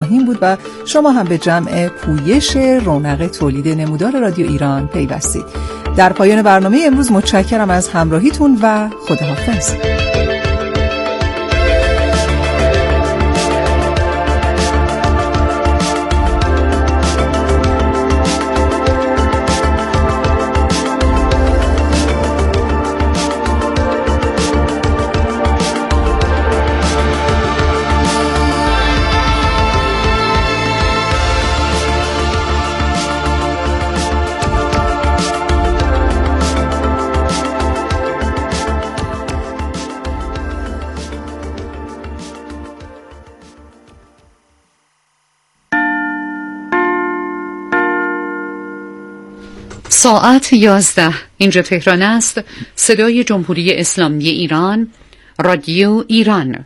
خواهیم بود و شما هم به جمع پویش رونق تولید نمودار رادیو ایران پیوستید. در پایان برنامه امروز متشکرم از همراهیتون و خداحافظ. ساعت 11 اینجا تهران است. صدای جمهوری اسلامی ایران، رادیو ایران.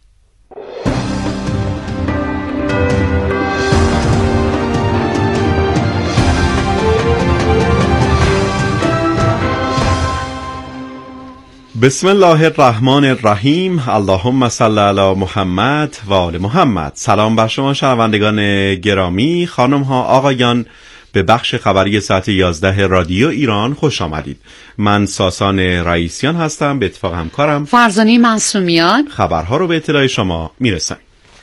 بسم الله الرحمن الرحیم. اللهم صل علی محمد و آل محمد. سلام بر شما شنوندگان گرامی، خانم ها، آقایان، به بخش خبری ساعت 11 رادیو ایران خوش آمدید. من ساسان رئیسیان هستم، به اتفاق همکارم فرزانه معصومیان خبرها رو به اطلاع شما میرسن.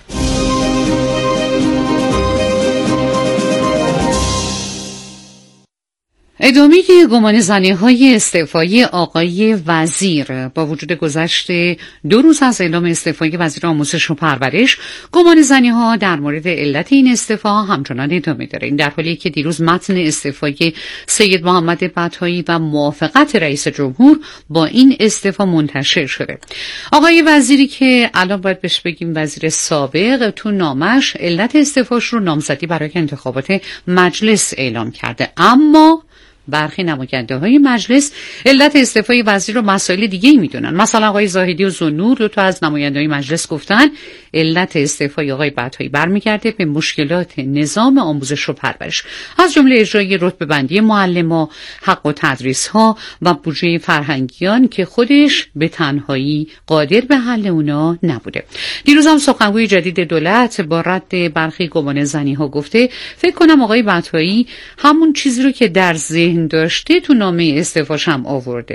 ادامه گمان زنی‌های استعفایی آقای وزیر. با وجود گذشت 2 روز از اعلام استعفای وزیر آموزش و پرورش، گمان زنی‌ها در مورد علت این استعفا همچنان ادامه داره. این در حالی که دیروز متن استعفای سید محمد بطایی و موافقت رئیس جمهور با این استعفا منتشر شده. آقای وزیری که الان باید بهش بگیم وزیر سابق، تو نامش علت استعفاش رو نامزدی برای انتخابات مجلس اعلام کرده، اما برخی نماینده‌های مجلس علت استعفای وزیر رو مسائل دیگه‌ای می‌دونن. مثلا آقای زاهدی و ذوالنور، 2 تا از نماینده‌های مجلس، گفتن علت استعفای آقای بطایی برمیگرده به مشکلات نظام آموزش و پرورش، از جمله اجرای رتبه‌بندی معلم‌ها، حق و تدریس‌ها و بودجه فرهنگیان که خودش به تنهایی قادر به حل اونا نبوده. دیروز هم سخنگوی جدید دولت با رد برخی گمان زنی‌ها گفته فکر کنم آقای بطایی همون چیزی رو که در ذهن داشته تو نامه استعفاش هم آورده.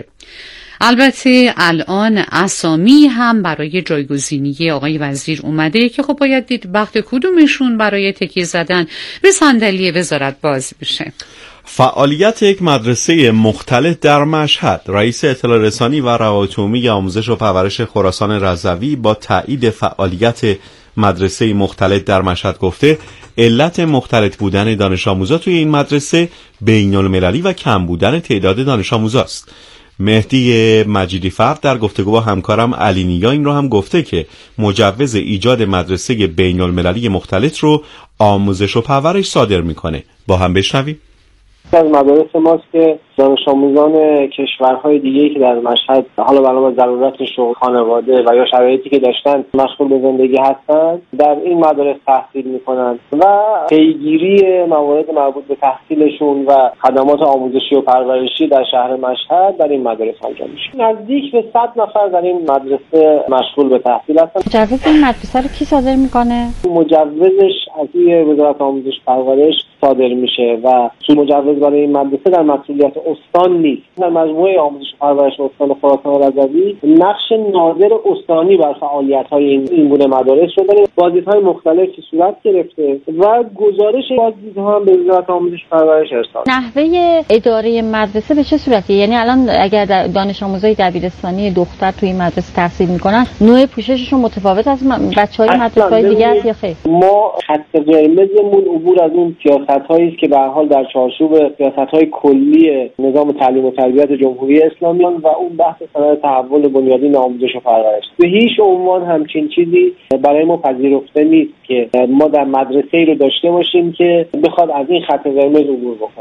البته الان اسامی هم برای جایگزینی آقای وزیر اومده که خب باید دید وقت کدومشون برای تکیه زدن به صندلی وزارت باز بشه. فعالیت یک مدرسه مختلط در مشهد. رئیس اطلاع رسانی و روابط عمومی آموزش و پرورش خراسان رضوی با تایید فعالیت مدرسه مختلط در مشهد گفته علت مختلط بودن دانش آموزا توی این مدرسه بین‌المللی و کم بودن تعداد دانش آموزاست. مهدی مجیدی فرد در گفتگو با همکارم علی نیا این رو هم گفته که مجوز ایجاد مدرسه بین‌المللی مختلط رو آموزش و پرورش صادر میکنه. با هم بشنویم. از مدارس ماست که دانش آموزان کشورهای دیگه‌ای که در مشهد حالا بنا به ضرورت شغل، خانواده و یا شرایطی که داشتن مشغول به زندگی هستند در این مدارس تحصیل میکنند و پیگیری موارد مربوط به تحصیلشون و خدمات آموزشی و پرورشی در شهر مشهد در این مدارس انجام میشه. نزدیک به 100 نفر در این مدرسه مشغول به تحصیل هستند. مجوز این مدرسه رو کی صادر میکنه؟ مجوزش از وزارت آموزش پرورش صادر میشه و مجوز برای این مدرسه در مسئولیت استان نیست. در مجموعه آموزش و پرورش استان خراسان رضوی نقش ناظر استانی بر فعالیت‌های این گونه مدارس رو داره. بازدیدهای مختلفی صورت گرفته و گزارش بازدیدها هم به وزارت آموزش و پرورش ارسال. نحوه اداره مدرسه به چه صورتیه؟ یعنی الان اگر دانش آموزای دبیرستانی دختر توی این مدرسه تحصیل میکنن، نوع پوشششون متفاوت از بچه‌های مدرسه‌های دیگه است یا خیر؟ ما خط قرمزمون عبور از اون سیاست‌هایی است که به هر حال در چارچوب سیاست‌های کلی نظام تعلیم و تربیت جمهوری اسلامی و اون بحث صنعت تحول بنیادین آموزش و پرورش. به هیچ عنوان همچین چیزی برای ما پذیرفته نیست که ما در مدرسه‌ای رو داشته باشیم که بخواد از این خط قرمز عبور بکنه.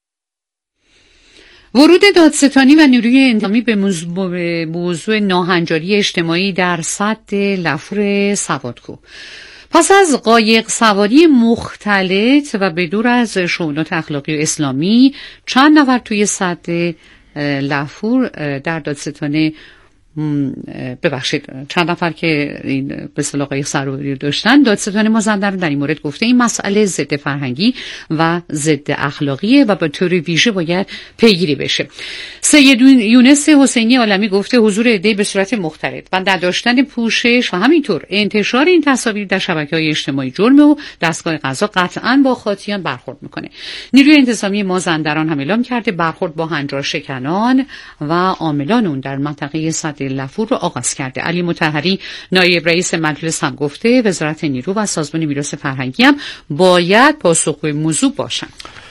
ورود دادستانی و نیروی انتظامی به موضوع ناهنجاری اجتماعی در سد لفور سوادکوه. پس از قایق سواری مختلط و به دور از شؤونات اخلاقی و اسلامی، چند نفر توی سد لفور در دادستان ببخشید چند نفر که این به اصطلاح قایق سواری داشتن، دادستان مازندران در این مورد گفته این مسئله ضد فرهنگی و ضد اخلاقیه و به طور ویژه باید پیگیری بشه. سید یونس حسینی عالمی گفته حضور عده‌ای به صورت مختلط و نداشتن پوشش و همینطور انتشار این تصاویر در شبکه‌های اجتماعی جرمه و دستگاه قضا قطعاً با خاطیان برخورد میکنه. نیروی انتظامی مازندران هم اعلام کرده برخورد با هنجار شکنان و عاملان اون در منطقه سد لفور رو آغاز کرده. علی مطهری نایب رئیس مجلس هم گفته وزارت نیرو و سازمان میراث فرهنگی هم باید پاسخگوی موضوع باشن.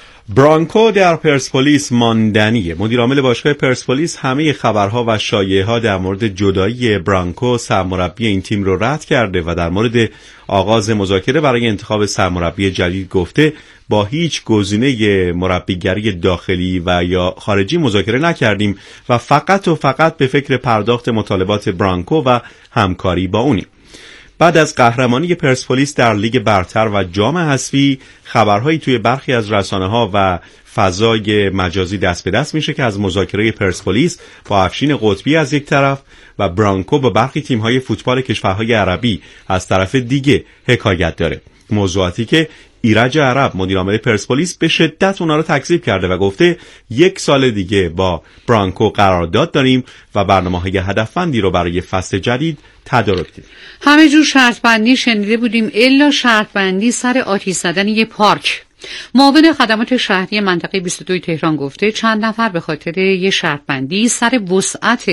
برانکو در پرسپولیس ماندنیه. مدیر عامل باشگاه پرسپولیس همه خبرها و شایعه‌ها در مورد جدایی برانکو سرمربی این تیم رو رد کرده و در مورد آغاز مذاکره برای انتخاب سرمربی جدید گفته با هیچ گزینه مربیگری داخلی و یا خارجی مذاکره نکردیم و فقط به فکر پرداخت مطالبات برانکو و همکاری با اونیم. بعد از قهرمانی پرسپولیس در لیگ برتر و جام حذفی، خبرهایی توی برخی از رسانه‌ها و فضای مجازی دست به دست میشه که از مذاکره پرسپولیس با افشین قطبی از یک طرف و برانکو با برخی تیم‌های فوتبال کشورهای عربی از طرف دیگه حکایت داره. موضوعاتی که ایرج عرب مدیر عامل پرسپولیس به شدت اونا رو تکذیب کرده و گفته 1 سال دیگه با برانکو قرارداد داریم و برنامه‌های هدفمندی رو برای فصل جدید تدارک داریم. همه جور شرط بندی شنیده بودیم الا شرط بندی سر آتش زدن یه پارک. معاون خدمات شهری منطقه 22 تهران گفته چند نفر به خاطر یه شرط بندی سر وسعت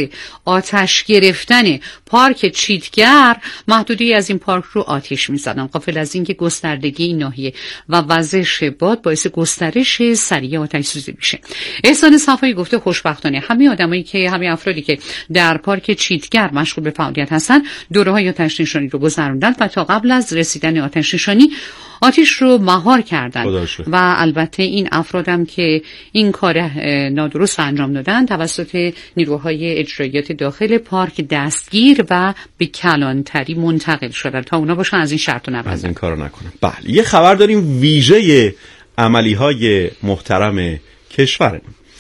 آتش گرفتن پارک چیتگر محدودی از این پارک رو آتش می‌زدن، غافل از اینکه گستردگی این ناحیه و وزش باد باعث گسترش سریع آتش سوزی میشه. احسان صفایی گفته خوشبختانه همه افرادی که در پارک چیتگر مشغول به فعالیت هستن دوره‌های آتش نشانی رو گذروندن و تا قبل از رسیدن آتش نشانی آتش رو مهار کردن و البته این افرادم که این کار نادرست انجام دادن توسط نیروهای اجراییات داخل پارک دستگیر و به کلانتری منتقل شدن تا اونا باشن از این شرط و نبندن، از این کارو نکنن. بله، یه خبر داریم ویژه عملی‌های محترم کشورمون.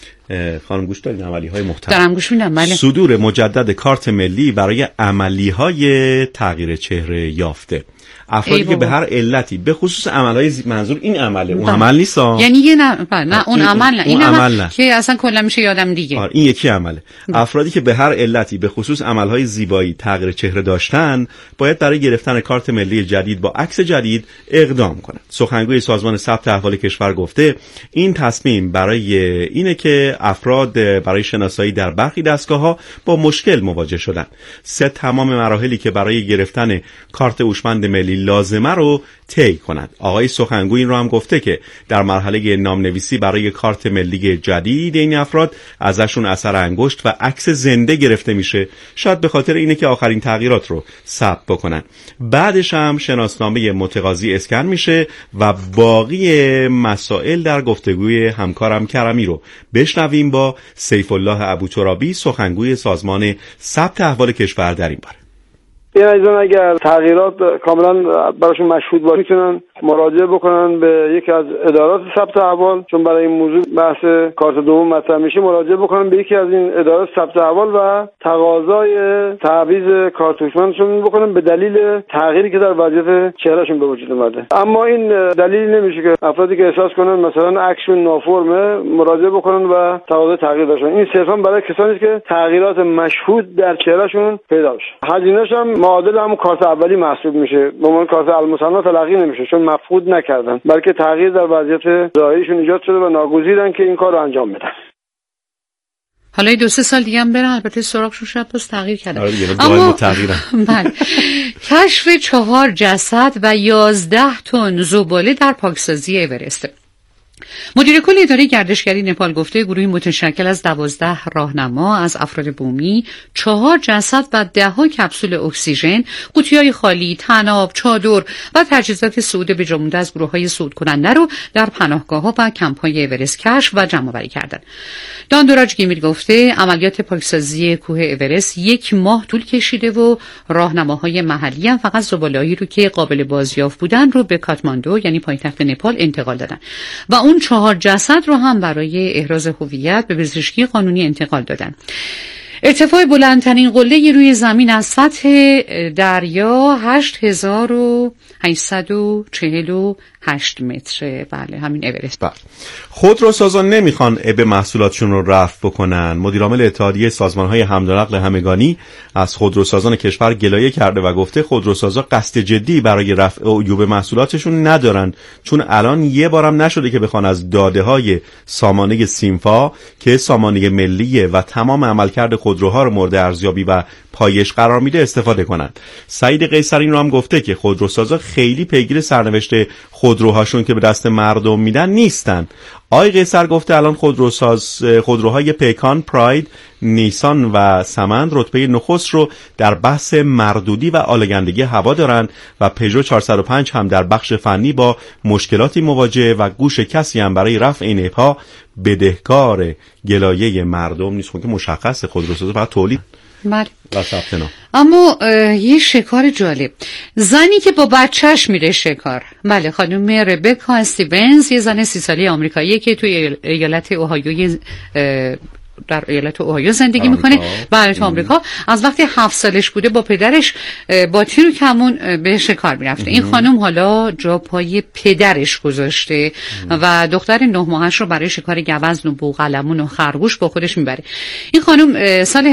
خانم گوش دارین؟ عملی‌های محترم دارم گوش میدم. بله. صدور مجدد کارت ملی برای عملی‌های تغییر چهره یافته. افرادی که به هر علتی به خصوص عملهای منظور این عمله اون عمل نیست، یعنی یه نه اون عمل نه، این عمل که اصلا کلا میشه یادم دیگه. این یکی عمله. افرادی که به هر علتی به خصوص عملهای زیبایی تغییر چهره داشتن باید برای گرفتن کارت ملی جدید با عکس جدید اقدام کنند. سخنگوی سازمان ثبت احوال کشور گفته این تصمیم برای اینه که افراد برای شناسایی در برخی دستگاه‌ها با مشکل مواجه شدن. تمام مراحلی که برای گرفتن کارت هوشمند ملی لازمه رو طی کنند. آقای سخنگوی این رو هم گفته که در مرحله نامنویسی برای کارت ملی جدید این افراد ازشون اثر انگشت و عکس زنده گرفته میشه، شاید به خاطر اینه که آخرین تغییرات رو ثبت بکنن. بعدش هم شناسنامه متقاضی اسکن میشه و باقی مسائل در گفتگوی همکارم کرمی رو بشنویم با سیف الله ابوترابی، سخنگوی سازمان ثبت احوال کشور در این باره. این عزیزان اگر تغییرات کاملا براشون مشهود باشه میتونن مراجعه بکنن به یکی از ادارات ثبت احوال، چون برای این موضوع بحث کارت دوم مطرح میشه، مراجعه بکنن به یکی از این ادارات ثبت احوال و تقاضای تعویض کارت هوشمندشون بکنن به دلیل تغییری که در وضعیت چهرهشون به وجود اومده. اما این دلیل نمیشه که افرادی که احساس کنن مثلا عکسشون نافرمه مراجعه بکنن و تقاضای تغییر داشتن. این صرفا برای کسانی که تغییرات مشهود در چهرهشون پیدا بشه. هزینه‌اش هم معادل همون کارت اولی محسوب میشه، به عنوان کارت المصنع تلقی نمیشه چون مفقود نکردن، بلکه تغییر در وضعیت ظاهریشون ایجاد شده و ناگزیرن که این کار رو انجام بدن. حالا 2-3 سال دیگه هم برن، البته سراغشون شاید باز تغییر کردن. اما کشف 4 جسد و 11 تن زباله در پاکسازی اورست. مدیر کل اداره گردشگری نپال گفته گروهی متشکل از 12 راهنما از افراد بومی، 4 جسد و 10 کپسول اکسیژن، قوطی‌های خالی، طناب، چادر و تجهیزات صعود به جا مونده از گروه‌های صعود کننده رو در پناهگاه‌ها و کمپ‌های اورست کشف و جمع‌آوری کردند. داندوراج گیمیر گفته عملیات پاکسازی کوه اورست 1 ماه طول کشیده و راهنماهای محلی هم فقط زباله‌ای رو که قابل بازیافت بودن رو به کاتماندو یعنی پایتخت نپال انتقال دادن و اون 4 جسد رو هم برای احراز هویت به پزشکی قانونی انتقال دادن. ارتفاع بلندترین قله روی زمین از سطح دریا 8848 متر. بله همین اورست. بله. خودروسازان نمیخوان اب محصولاتشون رو رفع بکنن. مدیرعامل اتحادیه سازمان‌های حمل و نقل همگانی از خودروسازان کشور گلایه کرده و گفته خودروسازا قصد جدی برای رفع عیوب محصولاتشون ندارن، چون الان یه بارم نشده که بخوان از داده‌های سامانه سیمفا که سامانه ملیه و تمام عملکرد خودروها رو مورد ارزیابی و پایش قرار میده استفاده کنند. سعید قیصری رو هم گفته که خودروسازا خیلی پیگیر سرنوشت خودروهاشون که به دست مردم میدن نیستن. آقای قیصر گفته الان خودروهای پیکان، پراید، نیسان و سمند رتبه نخست رو در بحث مردودی و آلایندگی هوا دارن و پژو 405 هم در بخش فنی با مشکلاتی مواجه و گوش کسی هم برای رفع این عیب‌ها بدهکار گلایه مردم نیست. که مشخصه خودروسازا فقط تولید بله. و ثبت نام. اما یه شکار جالب، زنی که با بچهش میره شکار. بله، خانم ربکا استیونز، یه زن 30 ساله آمریکاییه که توی ایالت اوهایو در ایالت اوهایو زندگی میکنه. بله تو آمریکا. از وقتی 7 سالش بوده با پدرش با تیر و کمون به شکار میرفته. این خانم حالا جا پای پدرش گذاشته و دختر 9 ماهش رو برای شکار گوزن و بوقلمون و خرگوش با خودش میبره. این خانم سال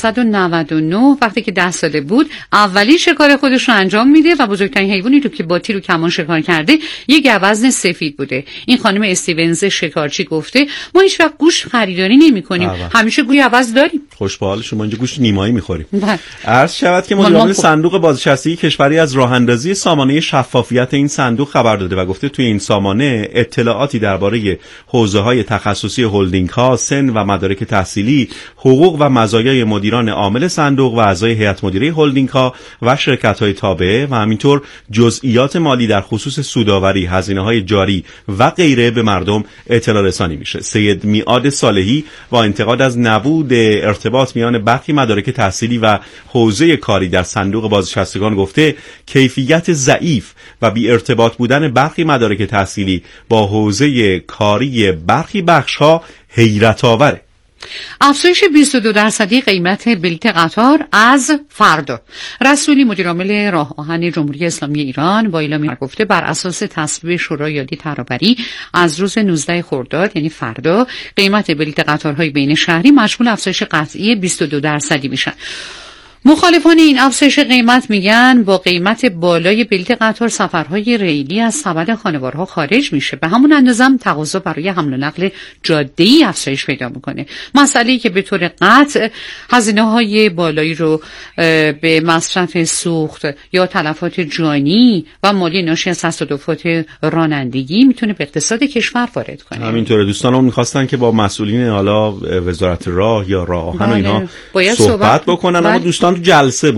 1999 وقتی که 10 ساله بود اولین شکار خودش رو انجام میده و بزرگترین حیوانی که با تیر و کمان شکار کرده یه گوزن سفید بوده. این خانم استیونز شکارچی گفته ما هیچ وقت گوشت خریداری نمی‌کنیم، همیشه گوشت عوض داریم. خوش به حال شما، اینجا گوشت نیمایی می‌خوریم. عرض شود که مدیرعامل صندوق بازنشستگی کشوری از راه اندازی سامانه شفافیت این صندوق خبر داده و گفته توی این سامانه اطلاعاتی درباره حوزه‌های تخصصی هلدینگ‌ها، سن و مدارک تحصیلی، حقوق و مزایای مدیران عامل صندوق و اعضای هیئت مدیره هلدینگ‌ها و شرکت‌های تابعه و همینطور جزئیات مالی در خصوص سودآوری، هزینه‌های جاری و غیره به مردم اطلاع رسانی میشه. سید میعاد صالحی با انتقاد از نبود ارتباط میان برخی مدارک تحصیلی و حوزه کاری در صندوق بازنشستگان گفته کیفیت ضعیف و بی ارتباط بودن برخی مدارک تحصیلی با حوزه کاری برخی بخش‌ها حیرت آوره. افزایش 22% قیمت بلیت قطار از فردا. رسولی مدیرعامل راه آهن جمهوری اسلامی ایران با اعلامیه گفته بر اساس تصویب شورای عالی ترابری از روز 19 خرداد یعنی فردا قیمت بلیت قطارهای بین شهری مشمول افزایش قطعی 22% میشن. مخالفان این افزایش قیمت میگن با قیمت بالای بلیت قطار سفرهای ریلی از سبد خانوارها خارج میشه. به همون اندازه هم تقاضا برای حمل و نقل جاده‌ای افزایش پیدا میکنه. مسئله‌ای که به طور قطع هزینه‌های بالایی رو به مصرف سوخت یا تلفات جانی و مالی ناشی از تصادفات رانندگی میتونه به اقتصاد کشور وارد کنه. همینطوره. دوستانم می‌خواستن که با مسئولین حالا وزارت راه یا راه آهن و اینا صحبت بکنن اما دوستان تو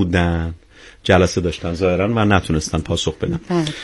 جلسه داشتن ظاهرا و نتونستن پاسخ بدن.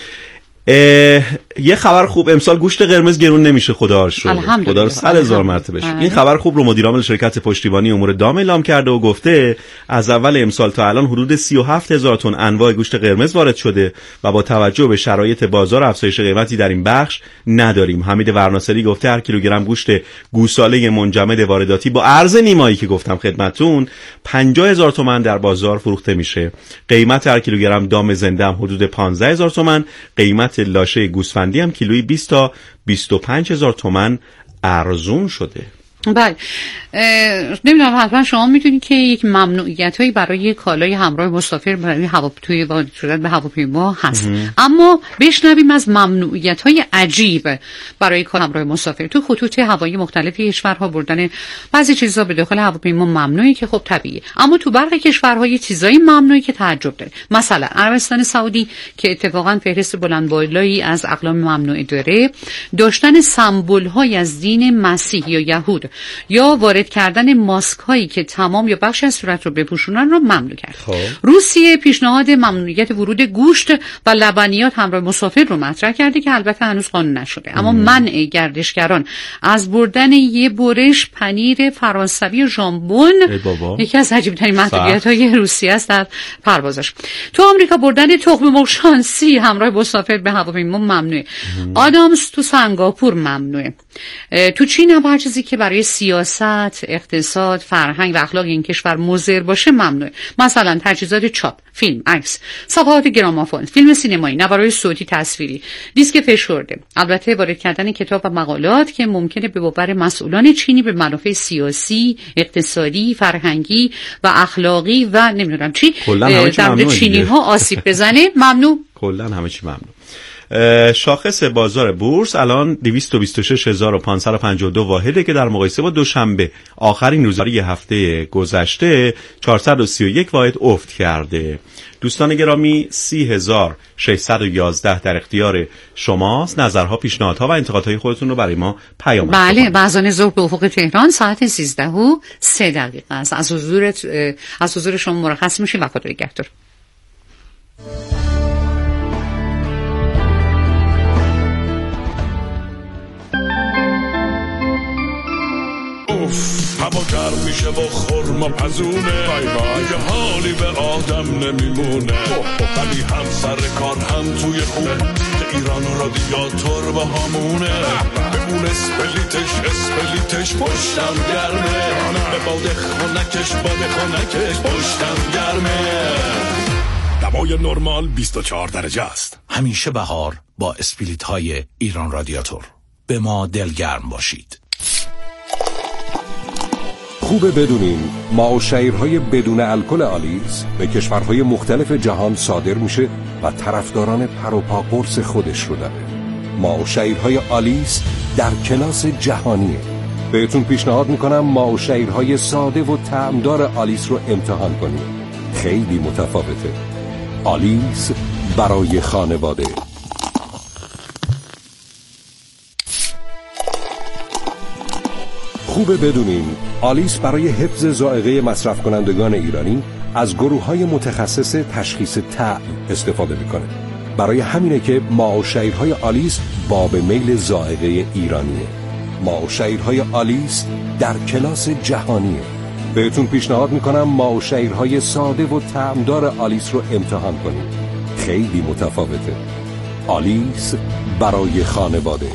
یه خبر خوب، امسال گوشت قرمز گرون نمیشه، خدا رو شکر. خدا رو 100,000 مرتبه بشه. این خبر خوب رو مدیرعامل شرکت پشتیبانی امور دام اعلام کرده و گفته از اول امسال تا الان حدود 37,000 تن انواع گوشت قرمز وارد شده و با توجه به شرایط بازار افزایش قیمتی در این بخش نداریم. حمید ورناصری گفته هر کیلوگرم گوشت گوساله منجمد وارداتی با ارز نیمایی که گفتم خدمتتون 50,000 تومان در بازار فروخته میشه. قیمت هر کیلوگرم دام زنده هم حدود 15,000 تومان، قیمت لاشه گوسفندی هم کیلویی 20 تا 25,000 تومان ارزون شده. بله، نمیدونم حتما شما میدونید که یک ممنوعیت‌هایی برای کالای همراه مسافر برای هواپیما وارد شدن به هواپیما هست. اما بشنویم از ممنوعیت‌های عجیب برای کالای همراه مسافر. تو خطوط هوایی مختلف کشورها بردن بعضی چیزا به داخل هواپیما ممنوعه که خب طبیعیه، اما تو برخی کشورها یه چیزایی ممنوعه که تعجب داره. مثلا عربستان سعودی که اتفاقا فهرست بلند بالایی از اقلام ممنوعه داره، داشتن سمبول‌های از دین مسیح یا یهود یا وارد کردن ماسک هایی که تمام یا بخش از صورت رو بپوشونن رو ممنوع کرد. روسیه پیشنهاد ممنوعیت ورود گوشت و لبنیات همراه مسافر رو مطرح کرده که البته هنوز قانون نشده. اما منع گردشگران از بردن یه برش پنیر فرانسوی و ژامبون یکی از عجیب‌ترین محدودیت‌های روسیه است در پروازش. تو آمریکا بردن تخم مرغ شانسی همراه مسافر به هواپیما ممنوعه. آدامس تو سنگاپور ممنوعه. تو چین هم هر چیزی که برای سیاست، اقتصاد، فرهنگ و اخلاق این کشور مضر باشه ممنوعه. مثلا تجهیزات چاپ، فیلم، عکس، صفحات گرامافون، فیلم سینمایی، نوارهای صوتی، تصویری، دیسک فشرده. البته وارد کردن کتاب و مقالات که ممکنه به باور مسئولان چینی به منافع سیاسی، اقتصادی، فرهنگی و اخلاقی و نمیدونم چی در چینی ها آسیب بزنه ممنوع. کلا همه چی ممنوع. شاخص بازار بورس الان 226552 واحده که در مقایسه با دوشنبه آخرین روزهای هفته گذشته 431 واحد افت کرده. دوستان گرامی 30611 در اختیار شماست. نظرها، پیشنهادها و انتقادهای خودتون رو برای ما پیام بفرستید. بله، بعضان ظهر به افق تهران ساعت 13:03 است. از حضور شما مرخص میشیم و خدا نگهدار. هوا گرم میشه و خورما پزونه دیگه حالی به آدم نمیمونه ولی هم سر کار هم توی خونه ایران رادیاتور با همونه بمون اسپلیتش پشتم گرمه به باد خونکش پشتم گرمه دوای نرمال 24 درجه است. همیشه بهار با اسپلیت های ایران رادیاتور. به ما دلگرم باشید. خوبه بدونین ما و شیرهای بدون الکل آلیس به کشورهای مختلف جهان صادر میشه و طرفداران پروپا قرص خودش رو داره. ما و شیرهای آلیس در کلاس جهانیه. بهتون پیشنهاد میکنم ما و شیرهای ساده و طعمدار آلیس رو امتحان کنید. خیلی متفاوته. آلیس برای خانواده. خوبه بدونین آلیس برای حفظ ذائقه مصرف کنندگان ایرانی از گروه‌های متخصص تشخیص طعم استفاده میکنه. برای همینه که ما و شیرهای آلیس باب میل ذائقه ایرانیه. ما و شیرهای آلیس در کلاس جهانیه. بهتون پیشنهاد میکنم ما و شیرهای ساده و طعمدار آلیس رو امتحان کنید. خیلی متفاوته. آلیس برای خانواده.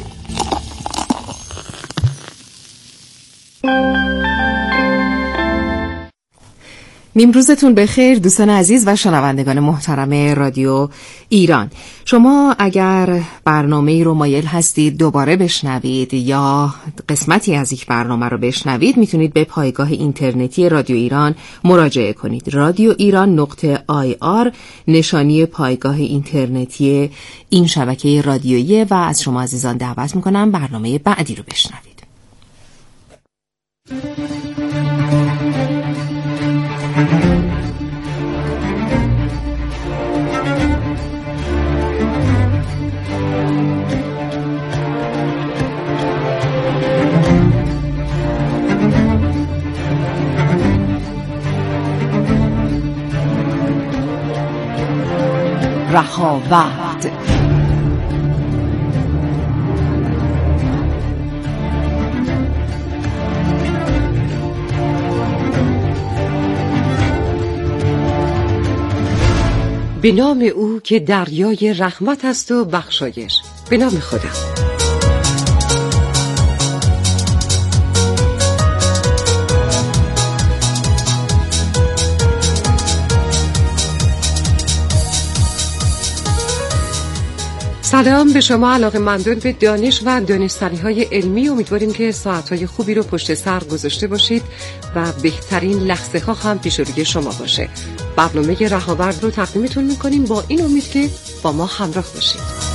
نیمروزتون بخیر دوستان عزیز و شنوندگان محترم رادیو ایران. شما اگر برنامه‌ای رو مایل هستید دوباره بشنوید یا قسمتی از یک برنامه رو بشنوید میتونید به پایگاه اینترنتی رادیو ایران مراجعه کنید. رادیو ایران .ir نشانی پایگاه اینترنتی این شبکه رادیویی و از شما عزیزان دعوت میکنم برنامه بعدی رو بشنوید. رهاورد به نام او که دریای رحمت است و بخشایش. به نام خدا. سلام به شما علاقه‌مندان به دانش و دانستنی‌های علمی. امیدواریم که ساعت‌های خوبی رو پشت سر گذاشته باشید و بهترین لحظه‌ها هم پیش روی شما باشه. برنامه رهاورد رو تقدیمتون می‌کنیم با این امید که با ما همراه باشید.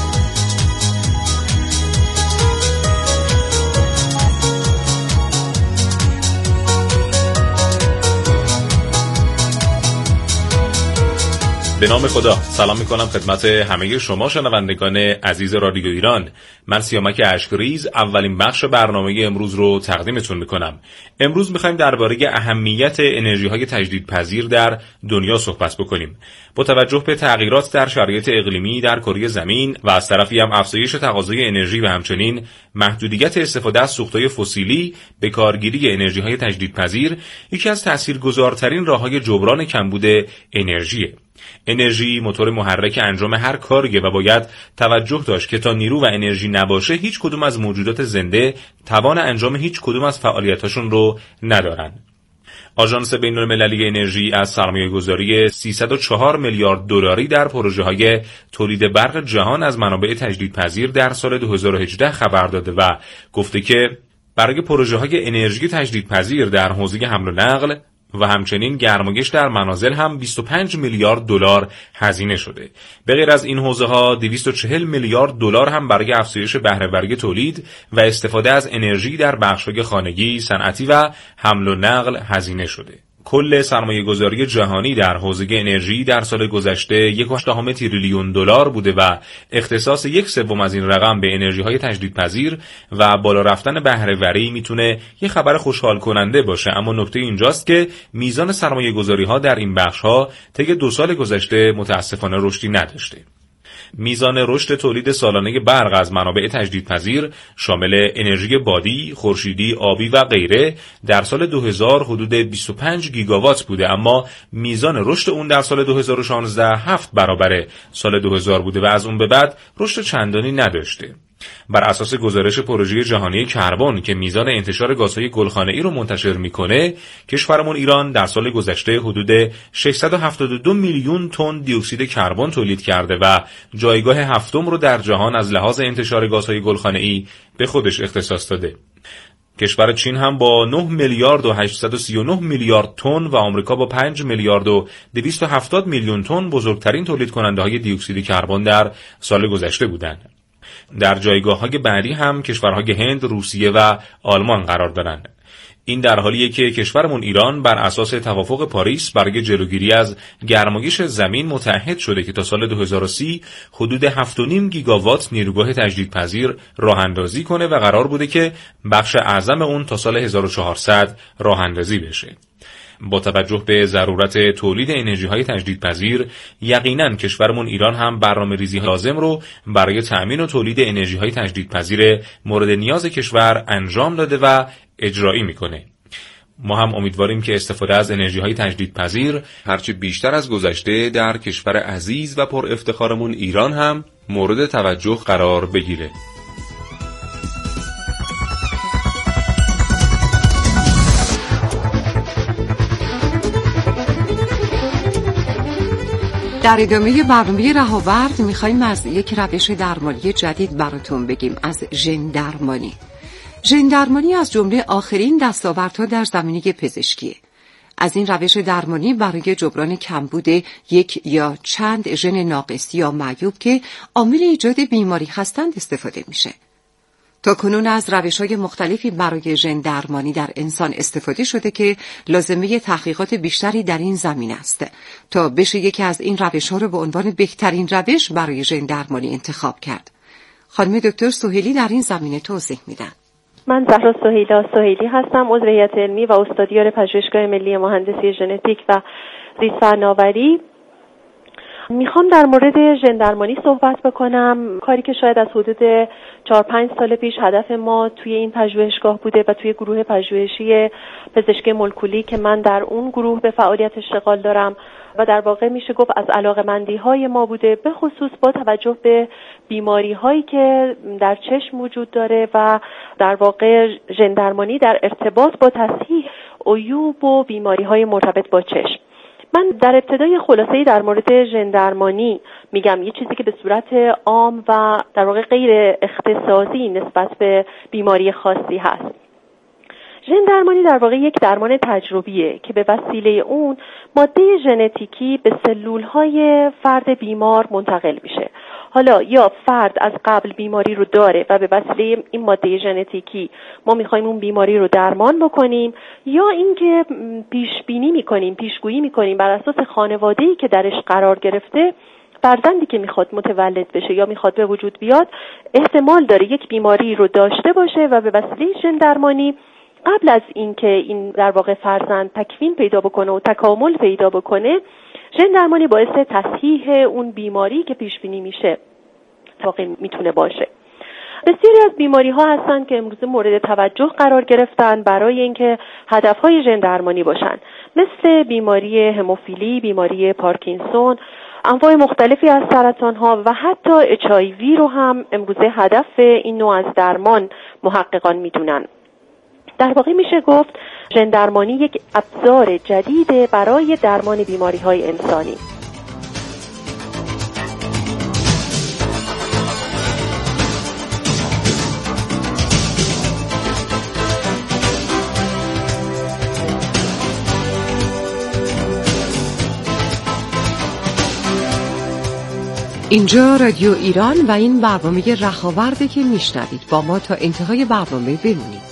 به نام خدا سلام میکنم خدمت همه شما شنوندگان عزیز رادیو ایران. من سیامک اشکریز اولین بخش برنامه امروز رو تقدیمتون میکنم. امروز میخوایم درباره اهمیت انرژی‌های تجدیدپذیر در دنیا صحبت بکنیم. با توجه به تغییرات در شرایط اقلیمی در کره زمین و از طرفی هم افزایش تقاضای انرژی و همچنین محدودیت استفاده از سوختهای فسیلی به کارگیری انرژی‌های تجدیدپذیر یکی از تاثیرگذارترین راه‌های جبران کمبود انرژیه. انرژی موتور محرک انجام هر کاریه و باید توجه داشت که تا نیرو و انرژی نباشه هیچ کدوم از موجودات زنده توان انجام هیچ کدوم از فعالیتاشون رو ندارن. آژانس بین‌المللی انرژی از سرمایه‌گذاری 304 میلیارد دلاری در پروژه‌های تولید برق جهان از منابع تجدیدپذیر در سال 2018 خبر داده و گفته که برای پروژه‌های انرژی تجدیدپذیر در حوزه حمل و نقل و همچنین گرمایش در منازل هم 25 میلیارد دلار هزینه شده. به غیر از این حوزه‌ها 240 میلیارد دلار هم برای افزایش بهره‌وری تولید و استفاده از انرژی در بخش‌های خانگی، صنعتی و حمل و نقل هزینه شده. کل سرمایه‌گذاری جهانی در حوزه انرژی در سال گذشته 1.8 تریلیون دلار بوده و اختصاص 1/3 از این رقم به انرژی‌های تجدیدپذیر و بالا رفتن بهره‌وری میتونه یه خبر خوشحال کننده باشه، اما نکته اینجاست که میزان سرمایه‌گذاری‌ها در این بخش‌ها طی 2 سال گذشته متأسفانه رشدی نداشته. میزان رشد تولید سالانه برق از منابع تجدیدپذیر شامل انرژی بادی، خورشیدی، آبی و غیره در سال 2000 حدود 25 گیگاوات بوده، اما میزان رشد اون در سال 2016 7 برابر سال 2000 بوده و از اون به بعد رشد چندانی نداشته. بر اساس گزارش پروژه جهانی کربن که میزان انتشار گازهای گلخانه‌ای رو منتشر میکنه، کشورمون ایران در سال گذشته حدود 672 میلیون تن دی اکسید کربن تولید کرده و جایگاه هفتم رو در جهان از لحاظ انتشار گازهای گلخانه‌ای به خودش اختصاص داده. کشور چین هم با 9 میلیارد و 839 میلیارد تن و آمریکا با 5 میلیارد و 270 میلیون تن بزرگترین تولید کننده های دی اکسید کربن در سال گذشته بودند. در جایگاه‌های بعدی هم کشورهای هند، روسیه و آلمان قرار دارند. این در حالیه که کشورمون ایران بر اساس توافق پاریس برای جلوگیری از گرمایش زمین متعهد شده که تا سال 2030 حدود 7.5 گیگاوات نیروگاه تجدیدپذیر راه اندازی کنه و قرار بوده که بخش اعظم اون تا سال 1400 راه اندازی بشه. با توجه به ضرورت تولید انرژی‌های تجدیدپذیر، یقیناً کشورمون ایران هم برنامه‌ریزی لازم رو برای تأمین و تولید انرژی‌های تجدیدپذیر مورد نیاز کشور انجام داده و اجرایی میکنه. ما هم امیدواریم که استفاده از انرژی‌های تجدیدپذیر هرچه بیشتر از گذشته در کشور عزیز و پر افتخارمون ایران هم مورد توجه قرار بگیره. در ادامه برنامه رهاورد میخواییم از یک روش درمانی جدید براتون بگیم، از ژندرمانی. ژندرمانی از جمله آخرین دستاوردها در زمینه پزشکیه. از این روش درمانی برای جبران کمبود یک یا چند ژن ناقص یا معیوب که عامل ایجاد بیماری هستند استفاده میشه. تاکنون از روش‌های مختلفی برای ژندرمانی در انسان استفاده شده که لازمه تحقیقات بیشتری در این زمینه است تا بشه یکی از این روش‌ها رو به عنوان بهترین روش برای ژندرمانی انتخاب کرد. خانم دکتر سهیلی در این زمینه توضیح میدن. من زهرا سهیلی هستم، عضو هیئت علمی و استادیار پژوهشگاه ملی مهندسی ژنتیک و زیست فناوری. میخوام در مورد ژندرمانی صحبت بکنم، کاری که شاید از حدود 4-5 سال پیش هدف ما توی این پژوهشگاه بوده و توی گروه پژوهشی پزشکی مولکولی که من در اون گروه به فعالیت اشتغال دارم و در واقع میشه گفت از علاقه‌مندی‌های ما بوده، به خصوص با توجه به بیماری‌هایی که در چشم وجود داره و در واقع ژندرمانی در ارتباط با تصحیح عیوب و بیماری‌های مرتبط با چشم. من در ابتدای خلاصه‌ای در مورد ژندرمانی میگم، یه چیزی که به صورت عام و در واقع غیر اختصاصی نسبت به بیماری خاصی هست. ژندرمانی در واقع یک درمان تجربیه که به وسیله اون ماده ژنتیکی به سلول‌های فرد بیمار منتقل میشه. حالا یا فرد از قبل بیماری رو داره و به وسیله این ماده ژنتیکی ما میخوایم اون بیماری رو درمان بکنیم، یا اینکه پیشگویی میکنیم بر اساس خانواده‌ای که درش قرار گرفته فرزندی که میخواد متولد بشه یا میخواد به وجود بیاد احتمال داره یک بیماری رو داشته باشه و به وسیله ژندرمانی قبل از اینکه این در واقع فرزند تکوین پیدا بکنه و تکامل پیدا بکنه، ژندرمانی باعث تصحیح اون بیماری که پیش بینی میشه واقع میتونه باشه. بسیاری از بیماری ها هستن که امروز مورد توجه قرار گرفتن برای اینکه هدفهای ژندرمانی باشن، مثل بیماری هموفیلی، بیماری پارکینسون، انواع مختلفی از سرطان‌ها و حتی HIV رو هم امروزه هدف این نوع از درمان محققان میدونن. در واقع میشه گفت ژن درمانی یک ابزار جدید برای درمان بیماری‌های انسانی. اینجا رادیو ایران و این برنامه رهاورده که میشنوید. با ما تا انتهای برنامه بمونید.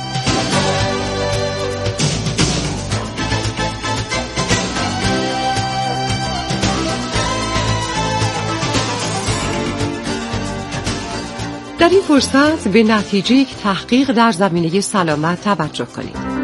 در این فرصت به نتیجه یک تحقیق در زمینه سلامت توجه کنید.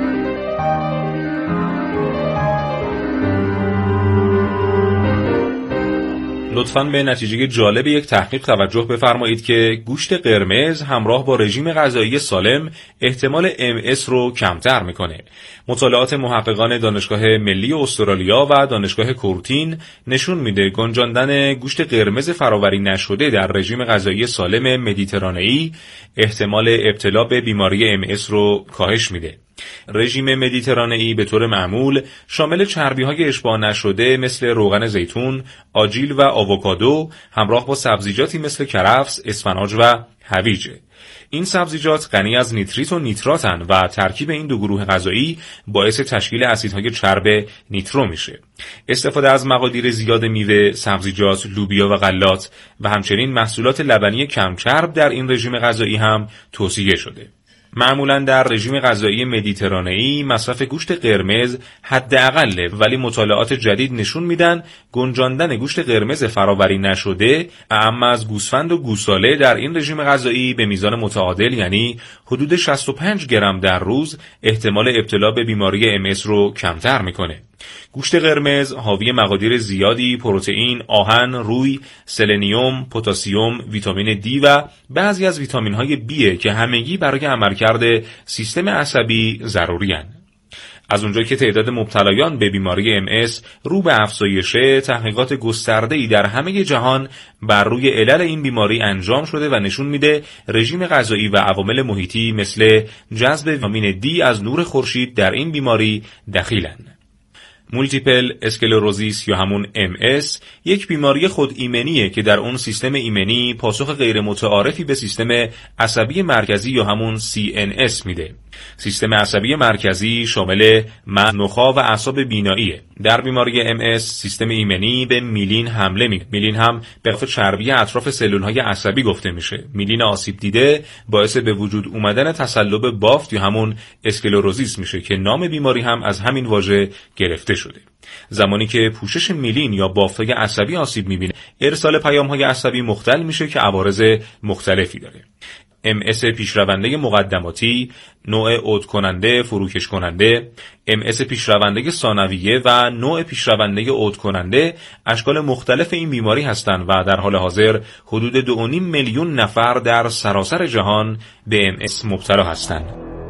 لطفاً به نتیجه جالب یک تحقیق توجه بفرمایید که گوشت قرمز همراه با رژیم غذایی سالم احتمال MS رو کمتر میکنه. مطالعات محققان دانشگاه ملی استرالیا و دانشگاه کورتین نشون میده گنجاندن گوشت قرمز فراوری نشده در رژیم غذایی سالم مدیترانه‌ای احتمال ابتلا به بیماری MS رو کاهش میده. رژیم مدیترانه‌ای به طور معمول شامل چربی‌های اشباع نشده مثل روغن زیتون، آجیل و آووکادو همراه با سبزیجاتی مثل کرفس، اسفناج و هویجه. این سبزیجات غنی از نیتریت و نیتراتن و ترکیب این دو گروه غذایی باعث تشکیل اسیدهای چرب نیترو میشه. استفاده از مقادیر زیاد میوه، سبزیجات، لوبیا و غلات و همچنین محصولات لبنی کم چرب در این رژیم غذایی هم توصیه شده. معمولاً در رژیم غذایی مدیترانه‌ای مصرف گوشت قرمز حداقله، ولی مطالعات جدید نشون میدن گنجاندن گوشت قرمز فراوری نشده اعم از گوسفند و گوساله در این رژیم غذایی به میزان متعادل یعنی حدود 65 گرم در روز احتمال ابتلا به بیماری MS رو کمتر میکنه. گوشت قرمز حاوی مقادیر زیادی پروتئین، آهن، روی، سلنیوم، پتاسیم، ویتامین دی و بعضی از ویتامین‌های B که همگی برای عملکرد سیستم عصبی ضروری‌اند. از اونجایی که تعداد مبتلایان به بیماری MS رو به افزایشه، تحقیقات گسترده‌ای در همه جهان بر روی علل این بیماری انجام شده و نشون میده رژیم غذایی و عوامل محیطی مثل جذب ویتامین دی از نور خورشید در این بیماری دخیلند. مولتیپل اسکلروزیس یا همون MS یک بیماری خود ایمنیه که در اون سیستم ایمنی پاسخ غیر متعارفی به سیستم عصبی مرکزی یا همون CNS میده. سیستم عصبی مرکزی شامل مغز، نخاع و اعصاب بیناییه. در بیماری MS سیستم ایمنی به میلین حمله میکنه. میلین هم به واسطه چربی اطراف سلولهای عصبی گفته میشه. میلین آسیب دیده باعث به وجود اومدن تصلب بافت یا همون اسکلروزیس میشه که نام بیماری هم از همین واژه گرفته شده. زمانی که پوشش میلین یا بافت‌های عصبی آسیب می‌بینه، ارسال پیام‌های عصبی مختل میشه که عوارض مختلفی داره. MS پیشرونده مقدماتی، نوع عود کننده فروکش کننده، MS پیشرونده ثانویه و نوع پیشرونده عود کننده اشکال مختلف این بیماری هستند و در حال حاضر حدود 2.5 میلیون نفر در سراسر جهان به MS مبتلا هستند.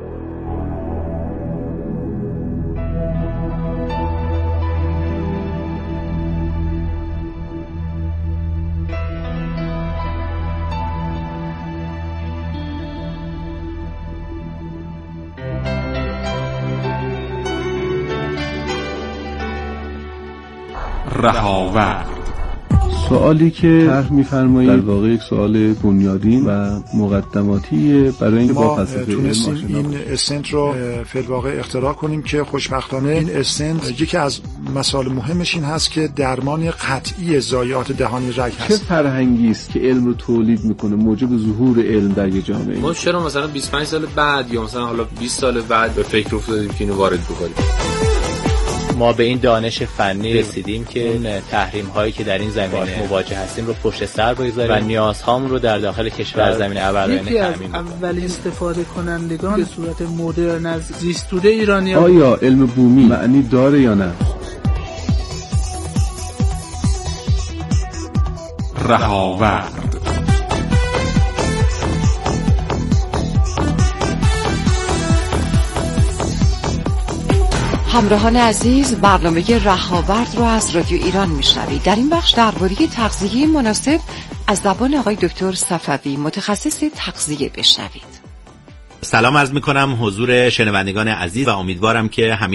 رهاورد. سوالی که طرح می‌فرمایید در واقع یک سوال بنیادین و مقدماتیه برای اینکه با فلسفه تونستیم این استنت رو فی الواقع اختراع کنیم که خوشبختانه این استنت یکی از مسائل مهمش این هست که درمان قطعی ضایعات دهانی رگ هست. چه فرهنگی است که علم رو تولید میکنه موجب ظهور علم در یک جامعه؟ ما چرا مثلا 25 سال بعد یا مثلا حالا 20 سال بعد به فکر افتادیم که اینو وارد بکنیم؟ ما به این دانش فنی رسیدیم که اون تحریم هایی که در این زمینه مواجه هستیم رو پشت سر بگذاریم و نیازهامون رو در داخل کشور زمینه ابرآینه تامین کنیم. اولین استفاده کنندگان به صورت مدرن از زیستوده ایرانی آیا علم بومی معنی داره یا نه؟ رهاورد. همراهان عزیز، برنامه رهاورد رو از رادیو ایران میشنوید. در این بخش درباره تغذیه مناسب از زبان آقای دکتر صفوی متخصص تغذیه بشنوید. سلام عرض می‌کنم حضور شنوندگان عزیز و امیدوارم که